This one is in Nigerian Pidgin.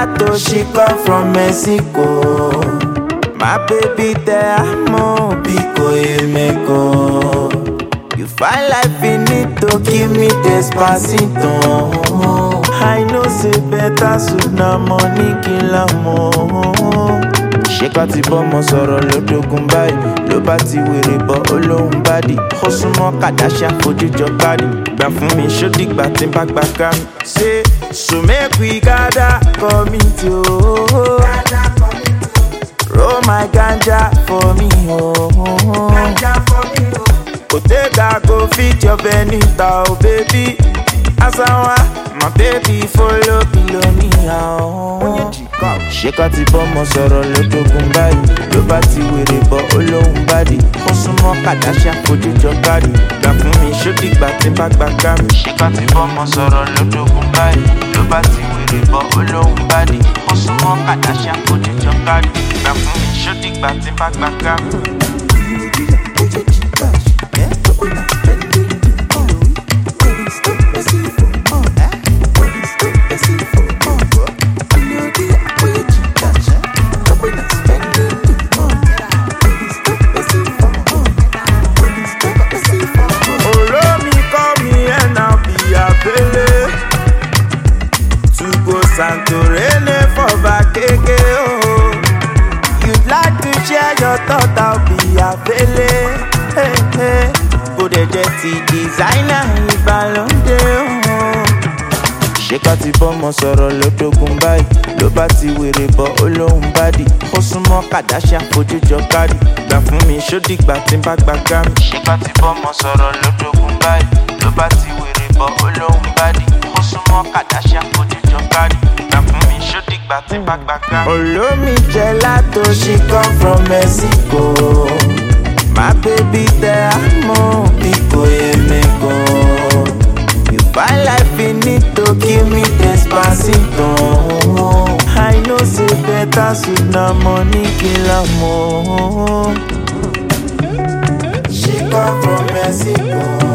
gelato, she come from Mexico. My baby te amo, pico y meco. You find life finito, give me despacito. I know say better suit na money kill amo. Ṣéká ti bọ́mọ sọ̀rọ̀ lódógún báyìí ló bá ti wèrè bọ́ olóhùn bádì. Ó súnmọ́ Kardashian fojú jọ bádì. Gbà fún mi ṣódìgbà tí n bá gbà ká mi. Ṣé so make we gather commit o. Roll my ganja for me o. Otega go fit your Benita o baby. Asawa, my baby follow Bilonia o. Ṣéká ti bọ́mọ sọ̀rọ̀ lódógún báyìí ló bá ti wèrè bọ́ olóhùn bádì. Ó súnmọ́ Kardashian fojú jọ bádì. Gbà fún mi ṣódìgbà tí n bá gbà ká mi. Ṣéká ti bọ́mọ sọ̀rọ̀ lódógún báyìí ló bá ti wèrè bọ́ olóhùn bádì. Ó súnmọ́ Kardashian fojú jọ bádì. Gbà fún mi ṣódìgbà tí n bá gbà ká mi. Santorene for Bakeke, oh. You'd like to share your thought, I'll be available. Hey, hey. Go the jetty designer, Ibalonde, oh. Ṣéká ti bọ́mọ sọ̀rọ̀ lódógún báyìí ló bá ti wèrè bọ́ olóhùn bádì. Ó súnmọ́ Kardashian fojú jọ bádì. Gbà fún mi ṣódìgbà tí n bá gbà ká mi. Ṣéká ti bọ́mọ sọ̀rọ̀ lódógún báyìí ló bá ti wèrè bọ́ olóhùn bádì. Ó súnmọ́ Kardashian fojú jọ bádì. Olomi gelato, she come from Mexico. My baby te amo, pico y meco. You find life finito, give me despacito. I know say better suit na money kill amo. She come from Mexico.